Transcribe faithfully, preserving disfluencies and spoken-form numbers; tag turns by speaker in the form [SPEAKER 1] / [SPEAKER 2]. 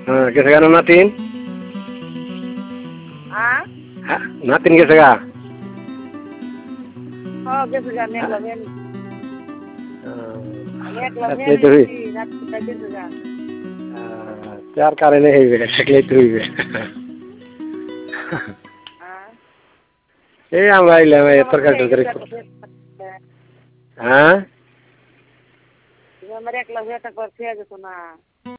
[SPEAKER 1] हाँ कैसे गा नातिन
[SPEAKER 2] हाँ
[SPEAKER 1] हाँ, नातिन कैसे गा
[SPEAKER 2] हाँ कैसे गा नेक लगे नेक लगे
[SPEAKER 1] ले तो हुई
[SPEAKER 2] नहीं रात को कैसे गा
[SPEAKER 1] चार कारे नहीं है बेटा सकले तो हुई
[SPEAKER 2] हाँ
[SPEAKER 1] ए हम भाई ले मैं इतर का
[SPEAKER 2] ये
[SPEAKER 1] डर
[SPEAKER 2] तो
[SPEAKER 1] कर हाँ
[SPEAKER 2] ये मेरे एक लगे तक पर थे जो सुना